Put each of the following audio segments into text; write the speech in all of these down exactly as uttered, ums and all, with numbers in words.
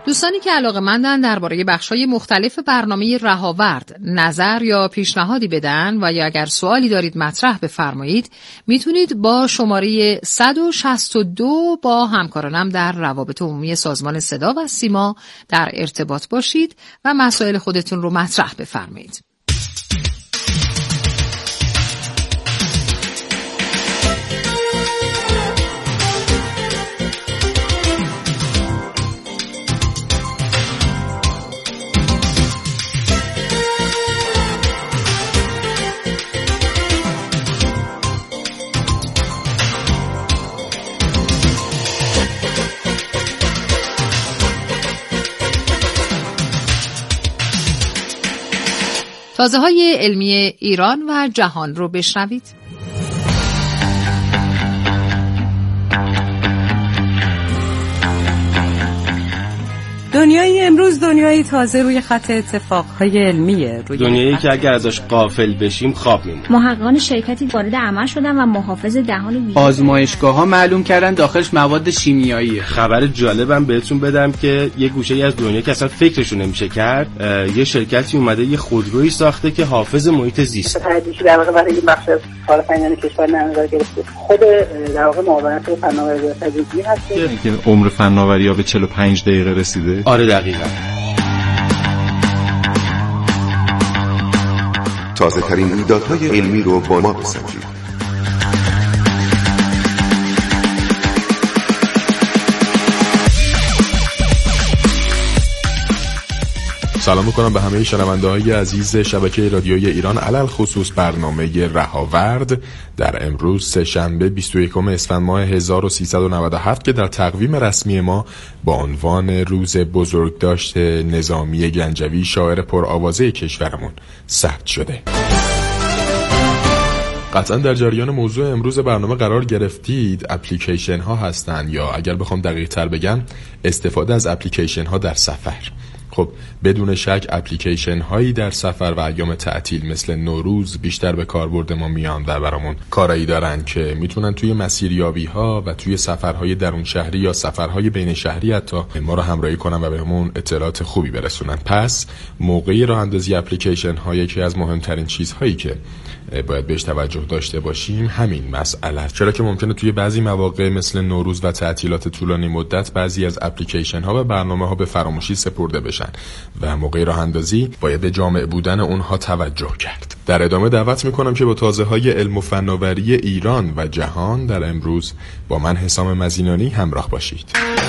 دوستانی که علاقه‌مندن درباره بخش‌های مختلف برنامه رهاورد نظر یا پیشنهادی بدن و یا اگر سوالی دارید مطرح بفرمایید، میتونید با شماره صد و شصت و دو با همکارانم در روابط عمومی سازمان صدا و سیما در ارتباط باشید و مسائل خودتون رو مطرح بفرمایید. تازه‌های علمی ایران و جهان رو بشنوید. دنیای امروز دنیای تازه روی خط اتفاقهای علمیه، روی دنیایی که اگر ازش غافل بشیم خواب میمونیم. محققان شرکتی وارد عمل شدن و محافظ دهان ویژه آزمایشگاه‌ها معلوم کردن داخلش مواد شیمیاییه. خبر جالبم بهتون بدم که یه گوشه‌ای از دنیا که اصلا فکرشو نمیشه کرد، یه شرکتی اومده یه خودرویی ساخته که حافظ محیط زیست. تحقیقی در واقع برای این بخش از کار فنی کشور نظر گرفته. خود در واقع معاونت فناوری تجربی هست که عمر فناوری‌ها به چهل و پنج دقیقه رسیده. آره دقیقاً. تازه ترین ایدادهای علمی رو با ما بسنجید. سلام میکنم به همه شنونده های عزیز شبکه رادیویی ایران، علل خصوص برنامه رهاورد در امروز سه شنبه بیست و یکم اسفند ماه هزار و سیصد و نود و هفت که در تقویم رسمی ما با عنوان روز بزرگداشت نظامی گنجوی شاعر پرآوازه کشورمون ثبت شده. قطعا در جریان موضوع امروز برنامه قرار گرفتید. اپلیکیشن ها هستن، یا اگر بخوام دقیق تر بگم استفاده از اپلیکیشن ها در سفر. خب بدون شک اپلیکیشن هایی در سفر و ایام تعطیل مثل نوروز بیشتر به کاربرد ما میان و برامون کارایی دارن که میتونن توی مسیریابی ها و توی سفرهای درون شهری یا سفرهای بین شهری حتی ما رو همراهی کنن و بهمون اطلاعات خوبی برسونن. پس موقعی راه اندازی اپلیکیشن ها یکی از مهمترین چیزهایی که باید بهش توجه داشته باشیم همین مسئله است، چرا که ممکنه توی بعضی مواقع مثل نوروز و تعطیلات طولانی مدت بعضی از اپلیکیشن ها و برنامه ها به فراموشی سپرده بشن و موقع راه اندازی باید به جامع بودن اونها توجه کرد. در ادامه دعوت میکنم که با تازه های علم و فناوری ایران و جهان در امروز با من حسام مزینانی همراه باشید.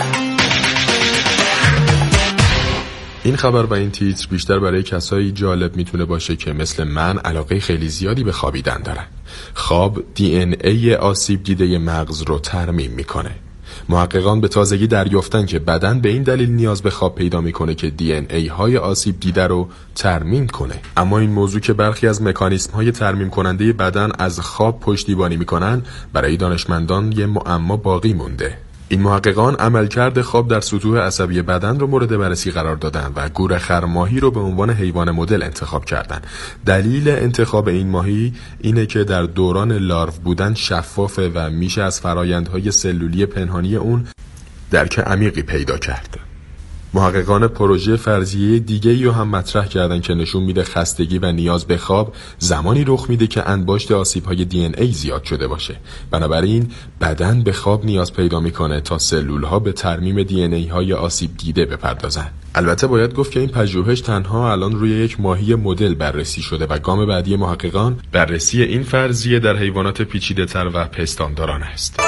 این خبر و این تیتر بیشتر برای کسایی جالب میتونه باشه که مثل من علاقه خیلی زیادی به خوابیدن دارن. خواب دی ان ای آسیب دیده مغز رو ترمیم میکنه. محققان به تازگی دریافتن که بدن به این دلیل نیاز به خواب پیدا میکنه که دی ان ای های آسیب دیده رو ترمیم کنه. اما این موضوع که برخی از مکانیسم های ترمیم کننده بدن از خواب پشتیبانی میکنن برای دانشمندان یه معما باقی مونده. این محققان عملکرد خواب در سطوح عصبی بدن رو مورد بررسی قرار دادن و گورخر ماهی رو به عنوان حیوان مدل انتخاب کردن. دلیل انتخاب این ماهی اینه که در دوران لارو بودن شفافه و میشه از فرایندهای سلولی پنهانی اون درک عمیقی پیدا کرد. محققان پروژه فرضیه دیگه‌ای رو هم مطرح کردن که نشون میده خستگی و نیاز به خواب زمانی رخ میده که انباشت آسیب‌های دی ان ای زیاد شده باشه. بنابراین بدن به خواب نیاز پیدا میکنه تا سلول‌ها به ترمیم دی ان ای های آسیب دیده بپردازن. البته باید گفت که این پژوهش تنها الان روی یک ماهی مدل بررسی شده و گام بعدی محققان بررسی این فرضیه در حیوانات پیچیده‌تر و پستانداران است.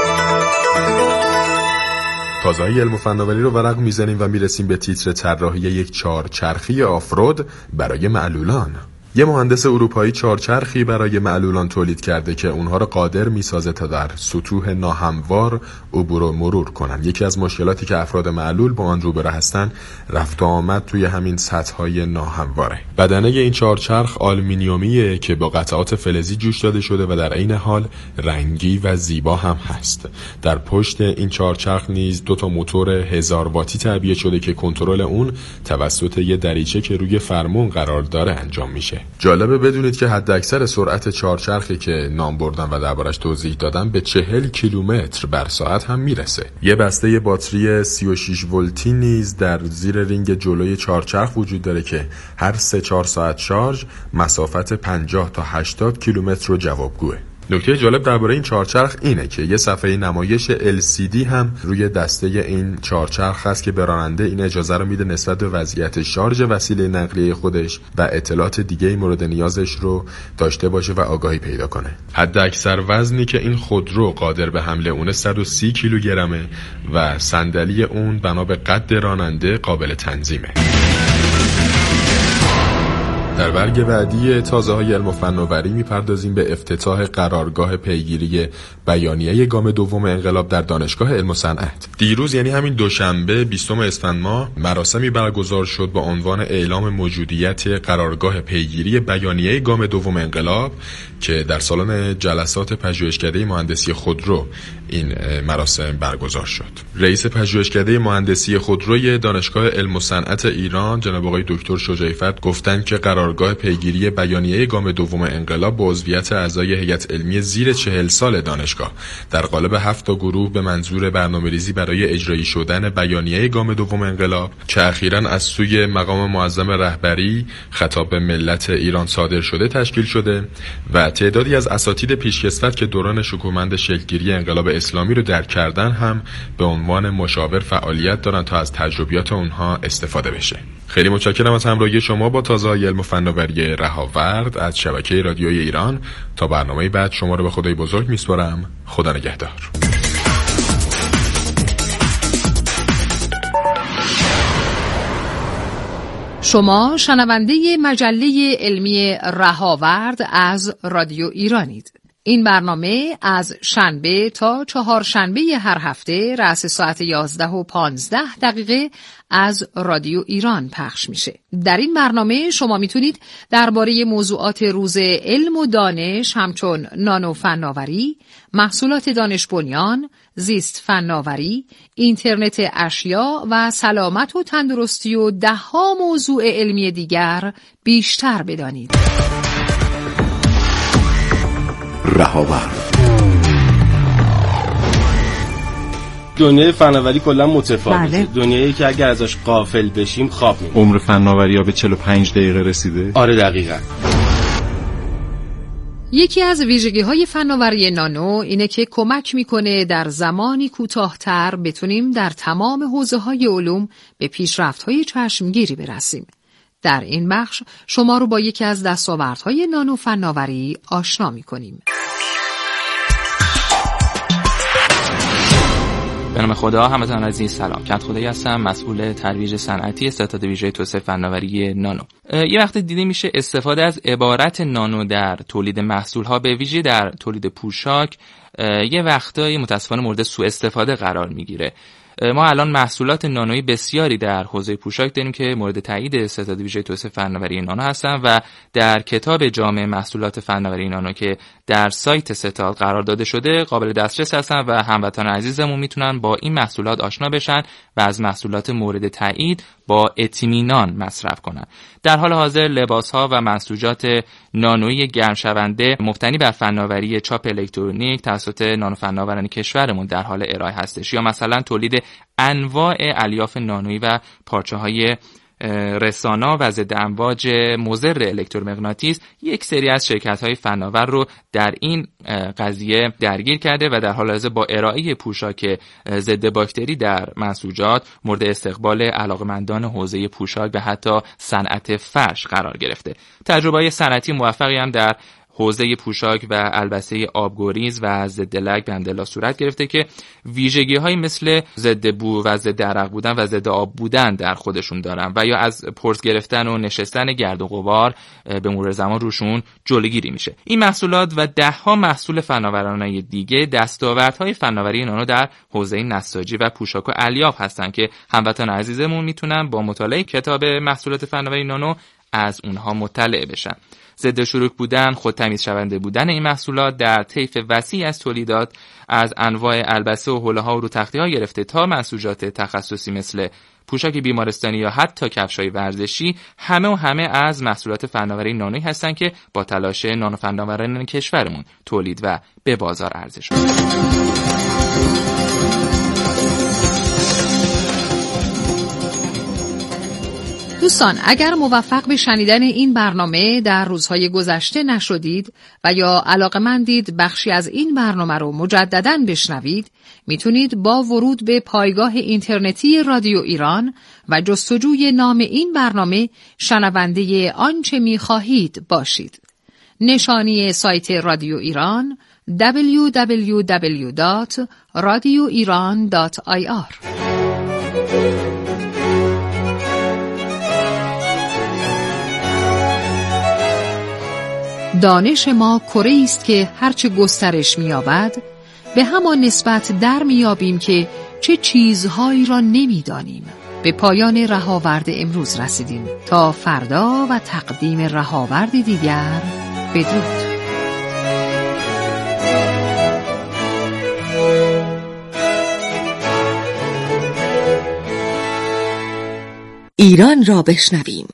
تازه علم و فناوری رو ورق میزنیم و میرسیم به تیتر طراحی یک چهارچرخی آفرود برای معلولان. یه مهندس اروپایی چهارچرخی برای معلولان تولید کرده که اونها رو قادر میسازه تا در سطوح ناهموار عبور و مرور کنن. یکی از مشکلاتی که افراد معلول با آن روبرو هستن رفت و آمد توی همین سطح‌های ناهمواره. بدنه این چهارچرخ آلومینیومیه که با قطعات فلزی جوش داده شده و در عین حال رنگی و زیبا هم هست. در پشت این چهارچرخ نیز دو تا موتور هزار واتی تعبیه شده که کنترل اون توسط یه دریچه که روی فرمون قرار داره انجام میشه. جالبه بدونید که حداکثر سرعت چهارچرخی که نام بردم و دربارش توضیح دادم به چهل کیلومتر بر ساعت هم میرسه. یه بسته باتری سی و شش ولتی نیز در زیر رینگ جلوی چهارچرخ وجود داره که هر سه چهار ساعت شارژ مسافت پنجاه تا هشتاد کیلومتر رو جوابگوه. نکته جالب درباره این چهارچرخ اینه که یه صفحه نمایش ال سی دی هم روی دسته این چهارچرخ هست که به راننده این اجازه رو میده نسبت به وضعیت شارژ وسیله نقلیه خودش و اطلاعات دیگه مورد نیازش رو داشته باشه و آگاهی پیدا کنه. حد اکثر وزنی که این خودرو قادر به حمل اونه صد و سی کیلوگرمه و صندلی اون بنا به قد راننده قابل تنظیمه. در برگ بعدی تازه های علم و فناوری میپردازیم به افتتاح قرارگاه پیگیری بیانیه گام دوم انقلاب در دانشگاه علم و صنعت. دیروز یعنی همین دوشنبه بیستم اسفند ماه مراسمی برگزار شد با عنوان اعلام موجودیت قرارگاه پیگیری بیانیه گام دوم انقلاب که در سالن جلسات پژوهشکده مهندسی خودرو این مراسم برگزار شد. رئیس پژوهشکده مهندسی خودروی دانشگاه علم و صنعت ایران جناب آقای دکتر شجاعی‌فت گفتند که قرارگاه پیگیری بیانیه گام دوم انقلاب با عضویت اعضای هیئت علمی زیر چهل سال دانشگاه در قالب هفت تا گروه به منظور برنامه‌ریزی برای اجرایی شدن بیانیه گام دوم انقلاب که اخیراً از سوی مقام معظم رهبری خطاب به ملت ایران صادر شده تشکیل شده و تعدادی از اساتید پیشکسوت که دوران شکوهمند شکل‌گیری انقلاب اسلامی رو درک کردن هم به عنوان مشاور فعالیت دارن تا از تجربیات اونها استفاده بشه. خیلی متشکرم از همراهی شما با تازه‌های علم و فناوری رهاورد از شبکه رادیوی ایران. تا برنامه بعد شما رو به خدای بزرگ میسپارم. خدا نگهدار. شما شنونده مجله علمی رهاورد از رادیو ایرانید. این برنامه از شنبه تا چهارشنبه هر هفته رأس ساعت یازده و پانزده دقیقه از رادیو ایران پخش میشه. در این برنامه شما میتونید درباره موضوعات روز علم و دانش همچون نانو فناوری، محصولات دانش بنیان، زیست فناوری، اینترنت اشیا و سلامت و تندرستی و ده ها موضوع علمی دیگر بیشتر بدانید. رهاورد. دنیای فناوری کلا متفاوته. بله. دنیایی که اگر ازش غافل بشیم خواب می‌بینیم. عمر فناوری ها به چهل و پنج دقیقه رسیده؟ آره دقیقاً. یکی از ویژگی‌های فناوری نانو اینه که کمک می‌کنه در زمانی کوتاه‌تر بتونیم در تمام حوزه‌های علوم به پیشرفت‌های چشمگیری برسیم. در این بخش شما رو با یکی از دستاوردهای نانو فناوری آشنا می‌کنیم. به نام خدا، همتون عزیز سلام. کدخدایی هستم، مسئول ترویج صنعتی ستاد ویژه توسعه فناوری نانو. یه وقت دیده میشه استفاده از عبارت نانو در تولید محصول‌ها به ویژه در تولید پوشاک یه وقتایی متأسفانه مورد سوء استفاده قرار میگیره. ما الان محصولات نانویی بسیاری در حوزه پوشاک داریم که مورد تایید ستاد ویژه توسعه فناوری نانو هستن و در کتاب جامع محصولات فناوری نانو که در سایت ستاد قرار داده شده قابل دسترس هستن و هموطنان عزیزمون میتونن با این محصولات آشنا بشن و از محصولات مورد تایید با اطمینان مصرف کنن. در حال حاضر لباس‌ها و منسوجات نانویی گرم‌شونده مبتنی بر فناوری چاپ الکترونیک توسط نانو فناوران کشورمون در حال ارائه هستش، یا مثلا تولید انواع الیاف نانویی و پارچه‌های رسانا و ضد امواج مضر الکترومغناطیس یک سری از شرکت‌های فناور رو در این قضیه درگیر کرده و در حال حاضر با ارائه پوشاک ضد باکتری در منسوجات مورد استقبال علاقمندان حوزه پوشاک و حتی صنعت فرش قرار گرفته. تجربه‌های صنعتی موفقی هم در حوزه پوشاک و البسه آبگریز و ضد لک به حمدالله صورت گرفته که ویژگی‌هایی مثل ضد بو و ضد عرق بودن و ضد آب بودن در خودشون دارن و یا از پرس گرفتن و نشستن گرد و غبار به مرور زمان روشون جلوگیری میشه. این محصولات و ده ها محصول فناورانه دیگه دستاوردهای فناوری نانو در حوزه نساجی و پوشاک و الیاف هستن که هموطن عزیزمون میتونن با مطالعه کتاب محصولات فناوری نانو از اونها مطلع بشن. ضد شروک بودن، خود تمیز شونده بودن این محصولات در طیف وسیع از تولیدات از انواع البسه و حوله‌ها و رو تختی‌ها گرفته تا منسوجات تخصصی مثل پوشاک بیمارستانی یا حتی کفش‌های ورزشی، همه و همه از محصولات فناوری نانویی هستند که با تلاش نانو فناوران کشورمون تولید و به بازار عرضه شده. دوستان، اگر موفق به شنیدن این برنامه در روزهای گذشته نشدید و یا علاقه‌مندید بخشی از این برنامه رو مجدداً بشنوید، میتونید با ورود به پایگاه اینترنتی رادیو ایران و جستجوی نام این برنامه شنونده آنچه میخواهید باشید. نشانی سایت رادیو ایران دبلیو دبلیو دبلیو دات رادیو ایران دات آی آر. دانش ما کره‌ای است که هرچه گسترش می‌یابد به همان نسبت در می‌یابیم که چه چیزهایی را نمی‌دانیم. به پایان رهاورد امروز رسیدیم. تا فردا و تقدیم رهاورد دیگر، بدرود. ایران را بشنویم.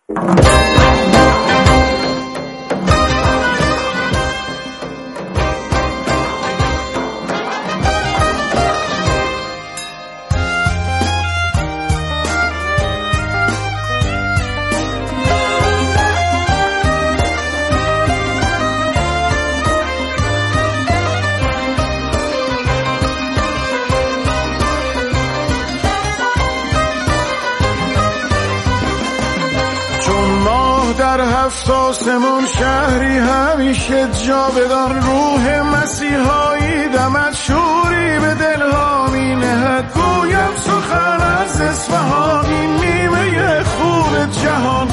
آسمون شهری همیشه جا بدان، روح مسیحایی دمت شوری به دلها می نهد. گویم سخن از اصفهان، این نیمه خوب جهان.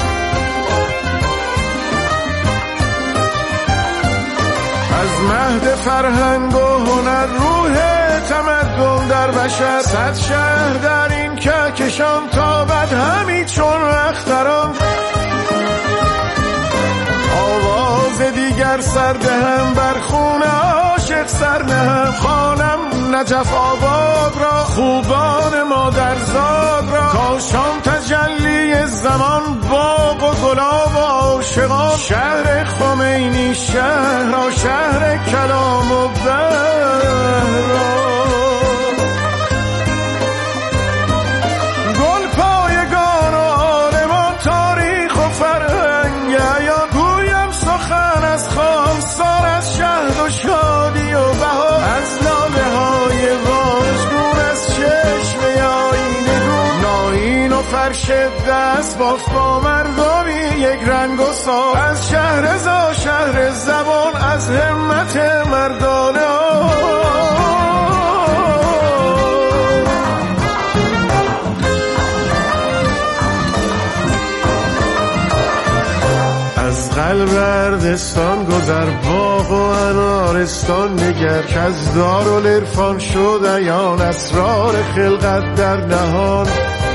از مهد فرهنگ و هنر روح تمدن در بشر، صد شهر در این کهکشان تابد همی چون اختران. آواز دیگر سردهم بر خون عاشق سر نهم، خوانم نجف آباد را خوبان مادرزاد را. کاشان تجلی زمان باغ و گلاب عاشقان، شهر خمینی شهر را شهر کلام و بهرام. گل پایگان و عالمان تاریخ و فرهنگ عیان، گویم سخن از خامسار از شهد و شادی و بهار. از لاله های واژگون از چشمه آینه گون، ناین و فرش دست باف با مردمی یک رنگ و سار. از شهر زا شهر زبان، از همت مردانه قلب اردستان گذر، باغ و انارستان نگر، که از دارالعرفان شد عیان اسرار خلقت در نهان.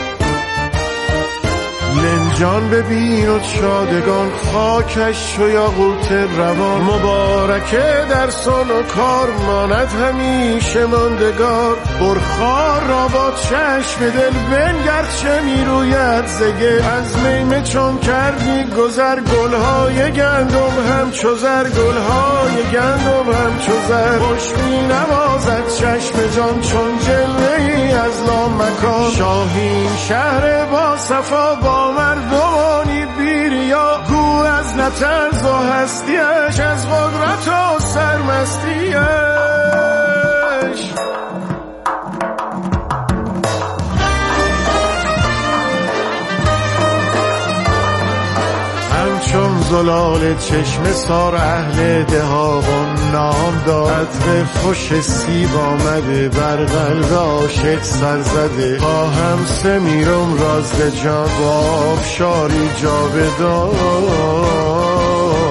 لنجان ببین و شادگان، خاکش و یاقوت روان. مبارکه در سن و کار، ماند همیشه ماندگار. برخار را با چشم دل بنگر چه میروید زگل. از میمه چون کردی گذر، گلهای گندم هم چو زر، گلهای گندم هم چو زر. خوش می نوازد چشم جان چون جلوه‌ای از لامکان. شاهین شهر با صفا با مردمانی بیریا، گو از نطنز و هستیش، از قدرت و سرمستیش. همچون زلال چشم سار اهل دهاقان نام داد. به خوش سیب آمده بر قلب عاشق سر زده. خواهم سمیرم راز جان با آبشاری جاودان.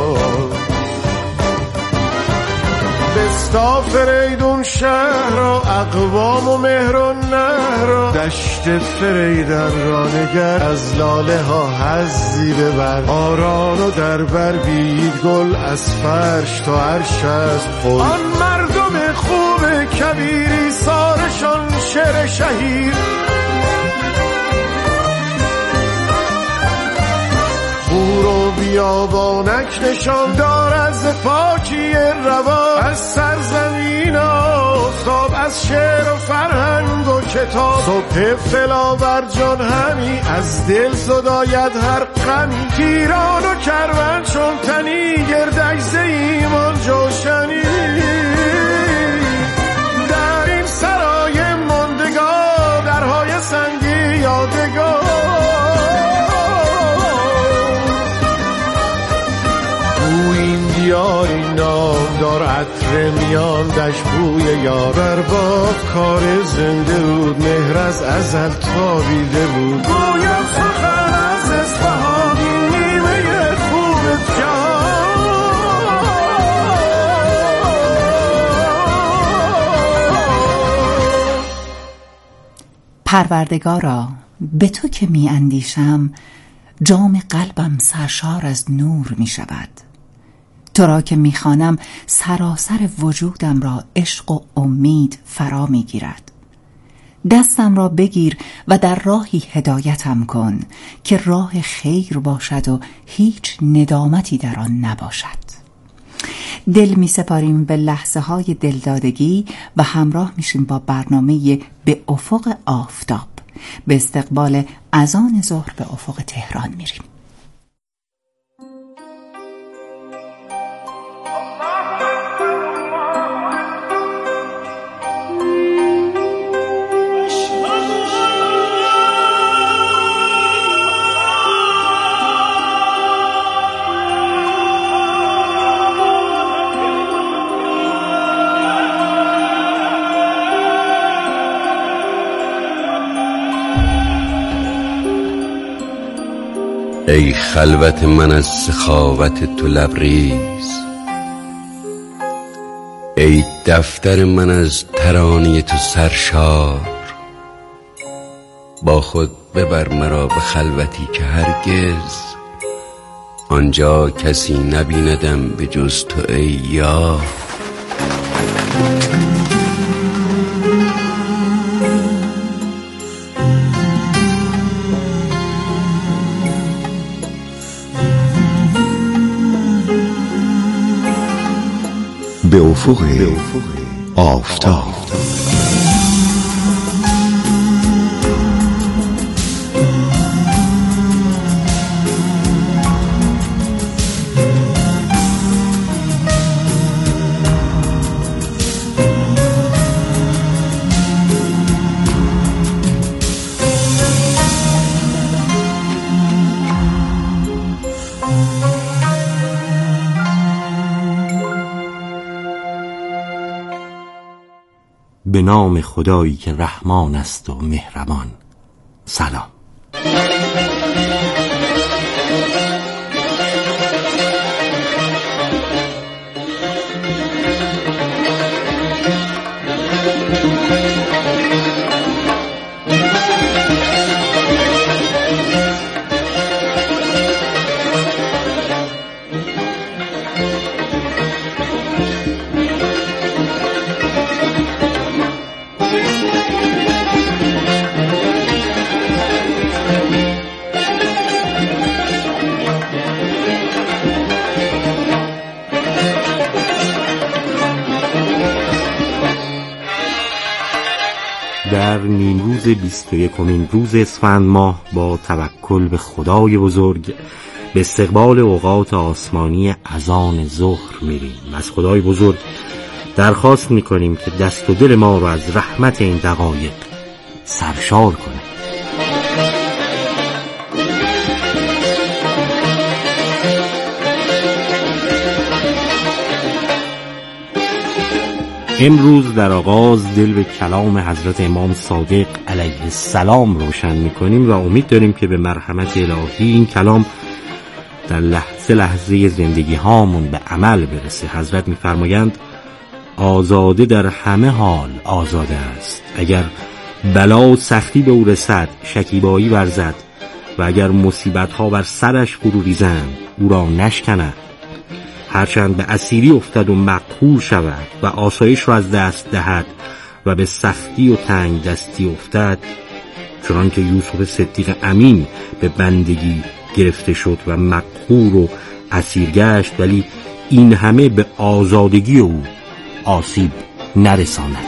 بستا فریدون شهر را اقوام و مهر و نهر دشت فریدن را نگر از لاله ها حظی ببر آران و در بر بید گل از فرش تا عرش از پل آن مردم خوب کبیری سارشان شعر شهیر خور و بیابانک نشان دار از پاکی روان از سرزمین آفتاب از شعر و فرهنگ و کتاب صبح فلاور جان همی از دل زداید هر غمی پیران و کرون چون تنی گردک ز ایمان جوشنی در این سرای ماندگار درهای سنگی یادگار یاری نام دار عطر میان دشت بوی یار بر باد کار زنده بود مهر از ازل تابیده بود گویم سخن از اصفهان نیمه خوب جان پروردگارا به تو که می اندیشم جام قلبم سرشار از نور می شود تو را که میخوانم سراسر وجودم را عشق و امید فرا میگیرد دستم را بگیر و در راهی هدایتم کن که راه خیر باشد و هیچ ندامتی در آن نباشد. دل می سپاریم به لحظه های دلدادگی و همراه میشیم با برنامه به افق آفتاب. به استقبال اذان ظهر به افق تهران میریم. ای خلوت من از سخاوت تو لبریز، ای دفتر من از ترانه تو سرشار، با خود ببر مرا به خلوتی که هرگز آنجا کسی نبیندم به جز تو ای یار. به افق آفتاب. به نام خدایی که رحمان است و مهربان. سلام. در نیمروز بیست و یکمین روز اسفند ماه با توکل به خدای بزرگ به استقبال اوقات آسمانی اذان ظهر میریم. از خدای بزرگ درخواست میکنیم که دست و دل ما رو از رحمت این دقایق سرشار کنه. امروز در آغاز دل به کلام حضرت امام صادق علیه السلام روشن می‌کنیم و امید داریم که به مرحمت الهی این کلام در لحظه لحظه زندگی هامون به عمل برسه. حضرت می‌فرمایند آزاده در همه حال آزاده است. اگر بلا و سختی به او رسد شکیبایی ورزد و اگر مصیبت ها بر سرش فرو ریزند او را نشکند. هرچند به اسیری افتد و مقهور شود و آسایش را از دست دهد و به سختی و تنگ دستی افتد، چنان که یوسف صدیق امین به بندگی گرفته شد و مقهور و اسیر گشت، ولی این همه به آزادگی او آسیب نرساند.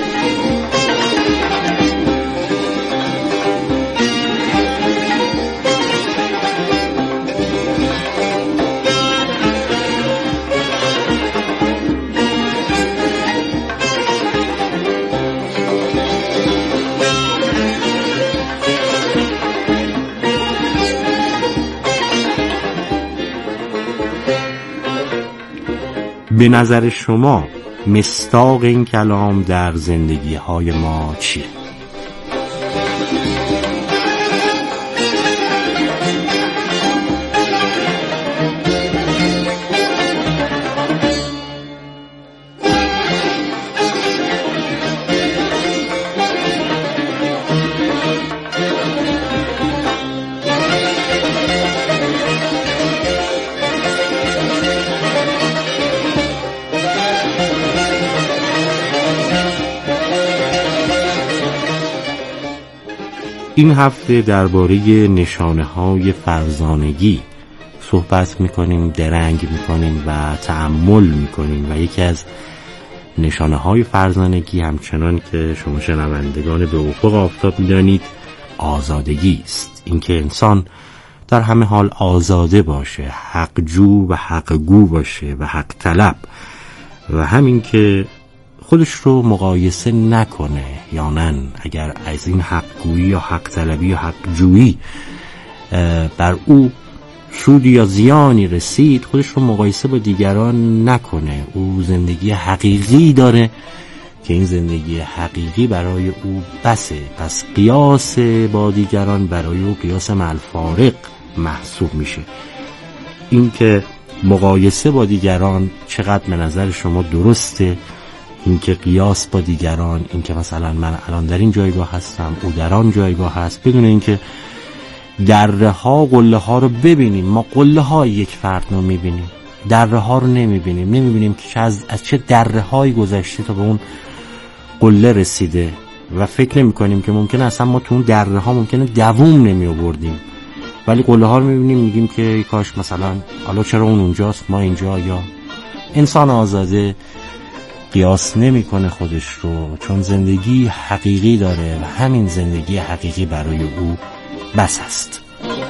به نظر شما مصداق این کلام در زندگی های ما چیه؟ این هفته درباره نشانه‌های فرزانگی صحبت می‌کنیم، درنگ می‌کنیم و تأمل می‌کنیم و یکی از نشانه‌های فرزانگی همچنان که شما شنوندگان به افق آفتاب می‌دانید آزادگی است. اینکه انسان در همه حال آزاده باشه، حقجو و حقگو باشه و حق طلب و همین که خودش رو مقایسه نکنه یا نه اگر از این حقگویی یا حق طلبی یا حقجویی بر او سودی یا زیانی رسید خودش رو مقایسه با دیگران نکنه. او زندگی حقیقی داره که این زندگی حقیقی برای او بسه، پس قیاس با دیگران برای او قیاس مع الفارق محسوب میشه. این که مقایسه با دیگران چقدر به نظر شما درسته، این که قیاس با دیگران، این که مثلا من الان در این جایگاه هستم او در آن جایگاه هست، بدون اینکه دره ها قله ها رو ببینیم. ما قله های یک فرد رو میبینیم، دره ها رو نمیبینیم، نمیبینیم که از, از چه دره های گذشته تا به اون قله رسیده و فکر نمی کنیم که ممکنه اصلا ما تو اون دره ها ممکنه دووم نمی آوردیم، ولی قله ها رو میبینیم میگیم که کاش مثلا حالا چرا اون اونجاست ما اینجا. یا انسان آزاده قیاس نمی کنه خودش رو، چون زندگی حقیقی داره و همین زندگی حقیقی برای او بس است.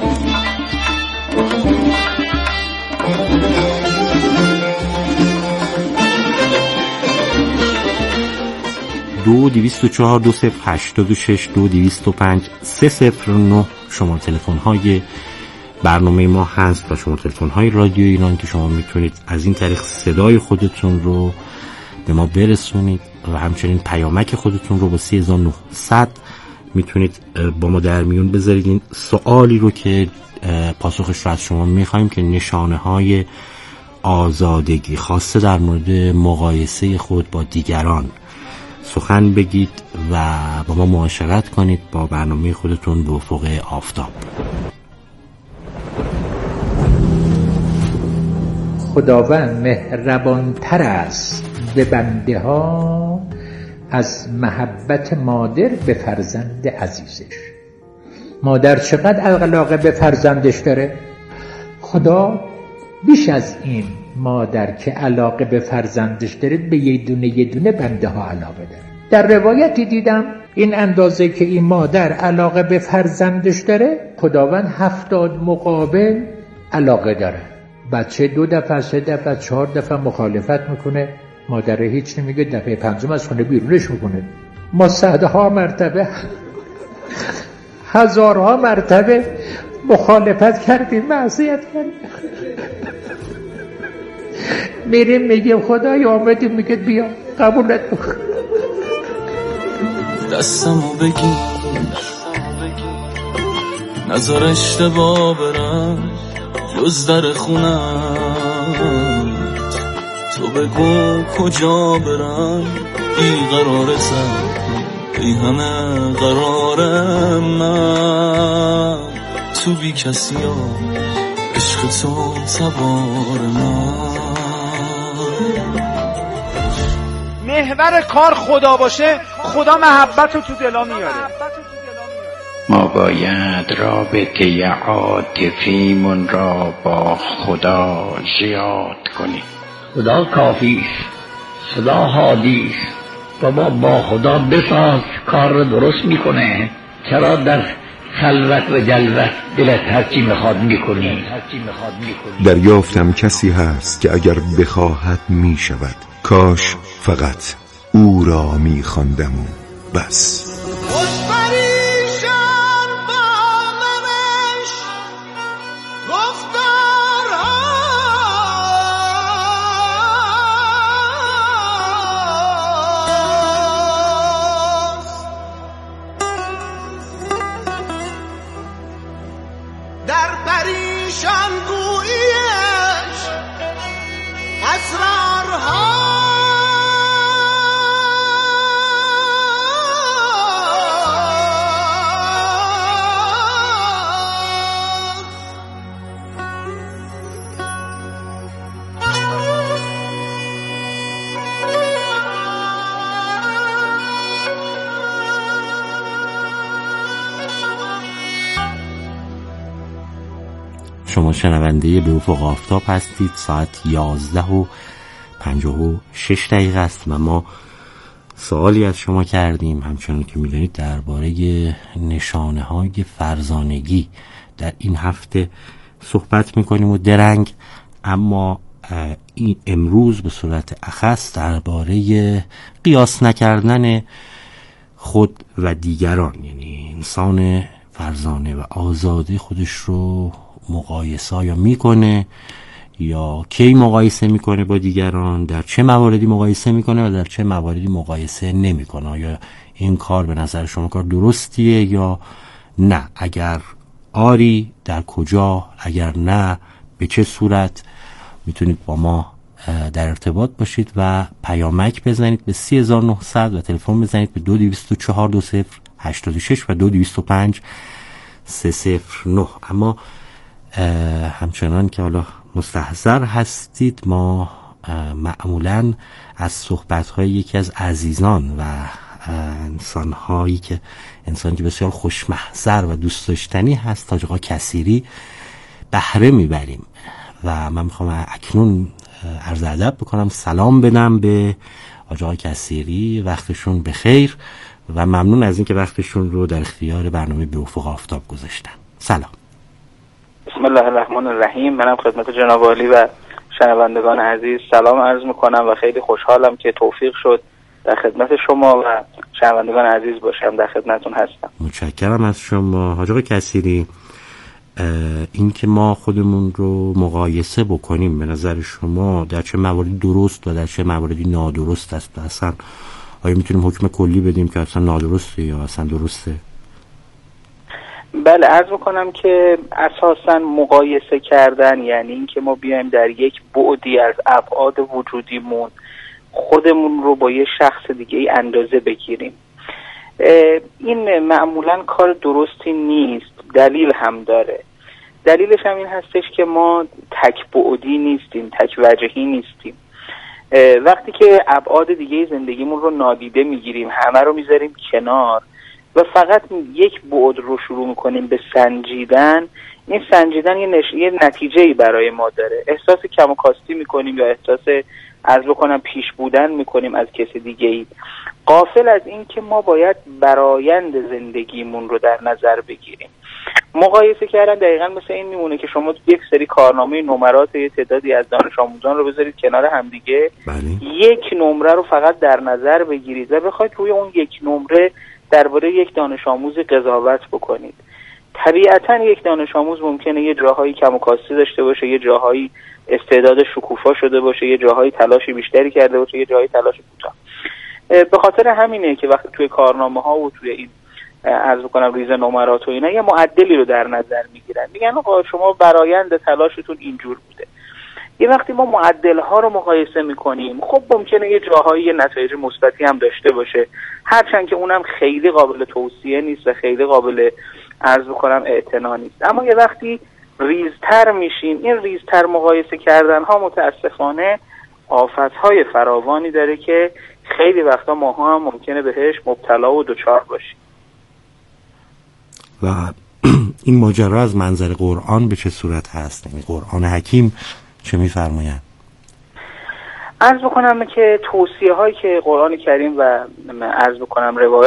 دو دویست و چهار دو صفر هشتاد و شش دو دویست و پنج سه صفر نه شماره تلفن های برنامه ما هست و شماره تلفن های رادیو ایران که شما میتونید از این طریق صدای خودتون رو به ما برسونید و همچنین پیامک خودتون رو با سه هزار و نهصد میتونید با ما در میون بذارید. این سوالی رو که پاسخش رو از شما میخوایم که نشانه های آزادگی خواسته در مورد مقایسه خود با دیگران سخن بگید و با ما معاشرت کنید با برنامه خودتون به افق آفتاب. خداوند مهربانتر است به بنده ها از محبت مادر به فرزند عزیزش. مادر چقدر علاقه به فرزندش داره؟ خدا بیش از این مادر که علاقه به فرزندش داره به یه دونه یه دونه بنده ها علاقه داره. در روایتی دیدم این اندازه که این مادر علاقه به فرزندش داره خداوند هفتاد مقابل علاقه داره. بچه دو دفعه سه دفعه چهار دفعه مخالفت میکنه، مادر هیچ نمیگه، دفعه پنجم از خونه بیرونش میکنه. ما صدها مرتبه هزارها مرتبه مخالفت کردیم، معصیت کردیم، میریم میگیم خدای آمدیم، میگه بیا قبولت بکن. دستمو بگی نظر اشتباه برم جز در خونت، تو بگو کجا برم ای قرار سر ای همه قرارم من تو بی کسی ها عشق تو سوار من. محور کار خدا باشه خدا محبت رو تو دلا میاره. ما باید رابطه عاطفیمون را با خدا زیاد کنیم. خدا کافیست، خدا حادیست. بابا با خدا بساز کار رو درست میکنه. چرا در خلوت و جلوت دلت هرچی میخواد میکنی؟ دریافتم کسی هست که اگر بخواهد میشود، کاش فقط او را میخواندم و بس. شما شنونده به افق آفتاب هستید. ساعت یازده و پنجاه و شش دقیقه است و ما سوالی از شما کردیم، همچنان که میدونید درباره نشانه های فرزانگی در این هفته صحبت میکنیم و درنگ، اما این امروز به صورت اخص درباره قیاس نکردن خود و دیگران، یعنی انسان فرزانه و آزاده خودش رو مقایسه یا میکنه یا کی مقایسه میکنه با دیگران، در چه مواردی مقایسه میکنه و در چه مواردی مقایسه نمیکنه. یا این کار به نظر شما کار درستیه یا نه؟ اگر آری در کجا، اگر نه به چه صورت؟ میتونید با ما در ارتباط باشید و پیامک بزنید به سی هزار و نهصد و تلفن بزنید به دو دویست و چهار دو صفر هشتاد و شش و دو دویست و پنج سه صفر نه. اما همچنان که حالا مستحضر هستید، ما معمولاً از صحبت‌های یکی از عزیزان و انسان‌هایی که انسانی که بسیار خوشمحضر و دوست داشتنی هست، حاج آقا کثیری، بهره میبریم و من میخوام اکنون عرض ادب بکنم، سلام بدم به حاج آقا کثیری، وقتشون بخیر و ممنون از اینکه وقتشون رو در اختیار برنامه به افق آفتاب گذاشتن. سلام. بسم الله الرحمن الرحیم. منم خدمت جناب عالی و شنوندگان عزیز سلام عرض میکنم و خیلی خوشحالم که توفیق شد در خدمت شما و شنوندگان عزیز باشم. در خدمتتون هستم. متشکرم از شما حاج آقا کثیری. این که ما خودمون رو مقایسه بکنیم به نظر شما در چه مواردی درست و در چه مواردی نادرست است؟ اصلا آیا میتونیم حکم کلی بدیم که اصلا نادرسته یا اصلا درسته؟ بله، عرض میکنم که اساساً مقایسه کردن یعنی این که ما بیایم در یک بعدی از ابعاد وجودیمون خودمون رو با یه شخص دیگه ای اندازه بگیریم. این معمولاً کار درستی نیست. دلیل هم داره. دلیلش هم این هستش که ما تک بعدی نیستیم، تک وجهی نیستیم. وقتی که ابعاد دیگه زندگیمون رو نادیده میگیریم، همه رو میذاریم کنار و فقط یک بعد رو شروع میکنیم به سنجیدن، این سنجیدن یه, نش... یه نتیجه‌ای برای ما داره. احساس کم و کاستی میکنیم یا احساس از بکنم پیش بودن میکنیم از کسی دیگه ای، غافل از این که ما باید برآیند زندگیمون رو در نظر بگیریم. مقایسه کردن دقیقاً مثل این میمونه که شما یک سری کارنامه نمرات یه تعدادی از دانش آموزان رو بذارید کنار همدیگه، یک نمره رو فقط در نظر بگیرید و بخواید روی اون یک نمره درباره یک دانش آموز قضاوت بکنید. طبیعتاً یک دانش آموز ممکنه یه جاهایی کم و کاستی داشته باشه، یه جاهایی استعداد شکوفا شده باشه، یه جاهایی تلاش بیشتری کرده باشه، یه جاهایی تلاش کوتاه. به خاطر همینه که وقتی توی کارنامه ها و توی این عرض کنم ریز نمرات و اینا یه معدلی رو در نظر میگیرن، میگن آقا شما برآیند تلاشتون اینجور بوده. یه وقتی ما معدل ها رو مقایسه میکنیم، خب ممکنه یه جاهایی نتایج مثبتی هم داشته باشه، هرچند که اونم خیلی قابل توصیه نیست و خیلی قابل عرض بکنم اعتنا نیست. اما یه وقتی ریزتر میشیم، این ریزتر مقایسه کردن ها متاسفانه آفت های فراوانی داره که خیلی وقتا ماها هم ممکنه بهش مبتلا و دچار باشیم. و این ماجرا از منظر قرآن به چه صورت هست؟ یعنی قرآن حکیم چه می‌فرمایند؟ عرض بکنم که توصیه هایی که قرآن کریم و عرض بکنم روایات